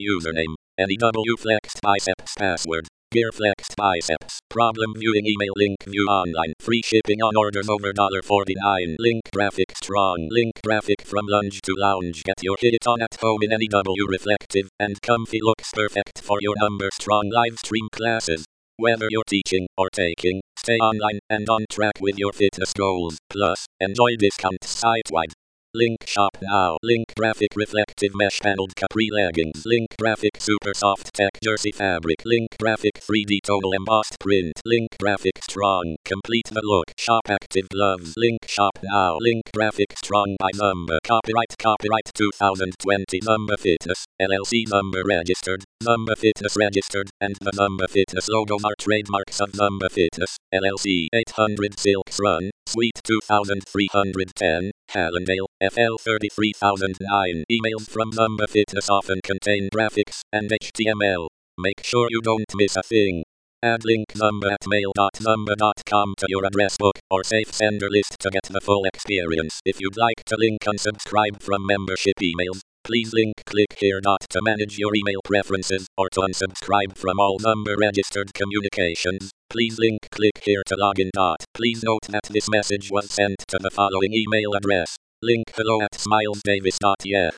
Username. NEW Flexed Biceps password. Gear Flexed Biceps. Problem viewing email link view online. Free shipping on orders over $49. Link graphic strong. Link graphic from lunge to lounge. Get your hit on at home in NEW reflective and comfy looks perfect for your number strong live stream classes. Whether you're teaching or taking, stay online and on track with your fitness goals. Plus, enjoy discounts site-wide. Link shop now. Link graphic reflective mesh paneled capri leggings. Link graphic super soft tech jersey fabric. Link graphic 3D tonal embossed print. Link graphic strong. Complete the look. Shop active gloves. Link shop now. Link graphic strong by number. Copyright 2020 Number Fitness LLC Number registered. Number Fitness registered and the Number Fitness logo are trademarks of Number Fitness LLC. 800 Silks Run, Suite 2310, Hallandale, FL 33009. Emails from Number Fitness often contain graphics and HTML. Make sure you don't miss a thing. Add link number at mail.number.com to your address book or safe sender list to get the full experience. If you'd like to link unsubscribe from membership emails, please click here. To manage your email preferences or to unsubscribe from all Number registered communications, please click here to login. Please note that this message was sent to the following email address. Link hello@smilesdavis.yeah.